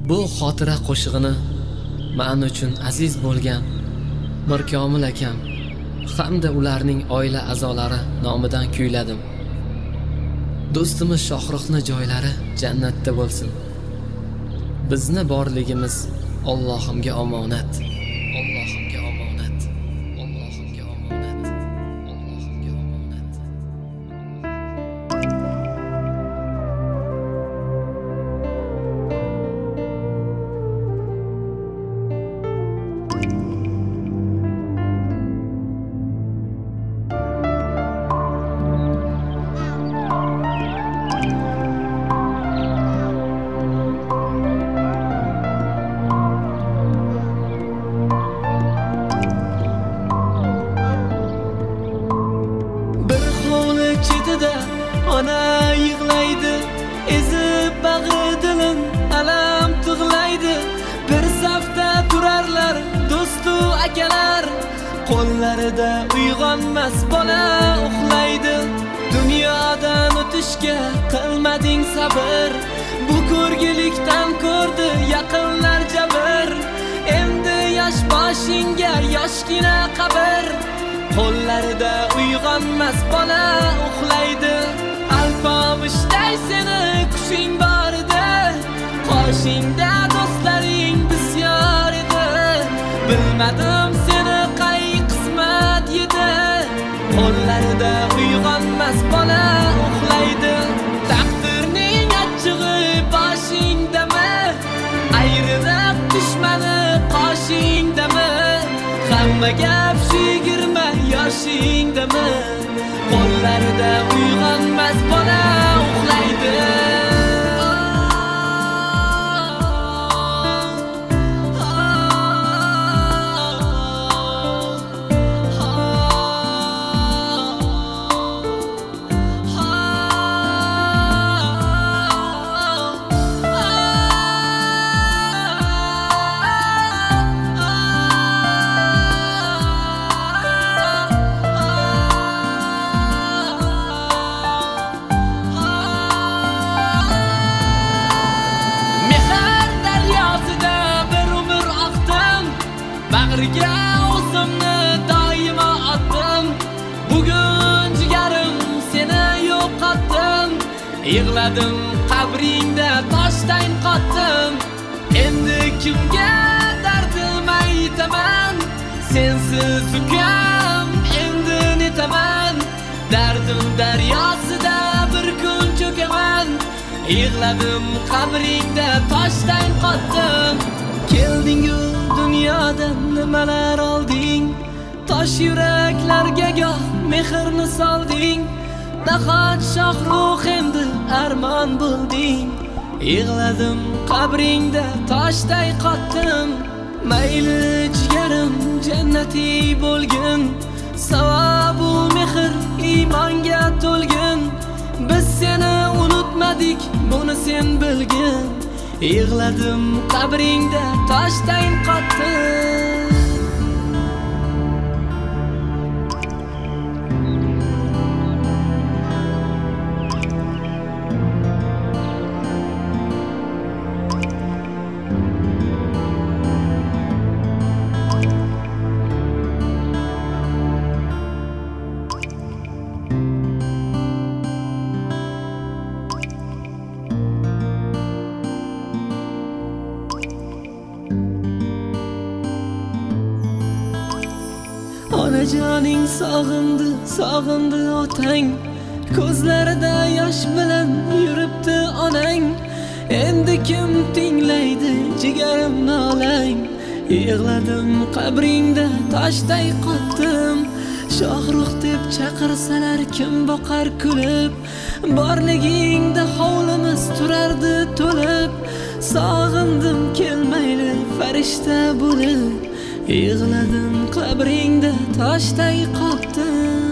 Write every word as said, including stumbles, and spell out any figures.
Bu xotira qo'shig'ini men uchun aziz bo'lgan Mirkomil akam hamda ularning oila a'zolari nomidan kuyladim. Do'stimiz Shohruxning joylari jannatda bo'lsin. Bizni borligimiz Allohimga omonat. Allohimga omonat. Allohimga omonat. Allohimga omonat. Ona yig'laydi, ezib bag'i dilim alam tug'laydi. Bir safda turarlar do'stu akalar, qo'llarida uyg'onmas bola uxlaydi. Dunyodan o'tishga qilmading sabr, bu ko'rgilikdan ko'rdi yaqinlar jabr. Endi yosh boshingga yoshgina qabr, qo'llarida uyg'onmas bola uxlaydi. Alpamishday seni kuching bor edi, qoshingda do'stlaring bisyor edi. Bilmadim seni qay qismat yedi, qo'llarida uyg'onmas bola uxlaydi. Taqdirning achchig'i boshingdami, ayrilib dushmani qoshingdami? Hamma gap shu yigirma yoshingdami, qo'llarida uyg'onmas bola uxlaydi. Bag'riga o'zimni doimo otdim, bugun jigarim seni yo'qotdim. Yig'ladim qabringda toshdan qotdim, endi kimga dardim aytaman? Sensiz ukam endi netaman? Dardim daryosida bir kun cho'kaman. Yig'ladim qabringda toshdan qotdim. Kelding-u dunyodan nimalar olding, tosh yuraklarga goh mehrni solding. Nahot Shohrux endi armon bo'lding. Yig'ladim qabringda toshday qotdim. Mayli jigarim jannatiy bo'lgin, savobu mehr iymonga to'lgin. Biz seni unutmadik, buni sen bilgin. Yig'ladim qabringda toshdan qotdim. Onajoning sog'indi, sog'indi otang, ko'zlarida yosh bilan yuribdi onang. Endi kim tinglaydi jigarim nolang? Yig'ladim qabringda toshday qotdim. Shohrux deb chaqirsalar kim boqar kulib, borligingda hovlimiz turardi to'lib. Sog'indim kelmayli farishta bo'lib, yig'ladim qabringda toshday qotdim.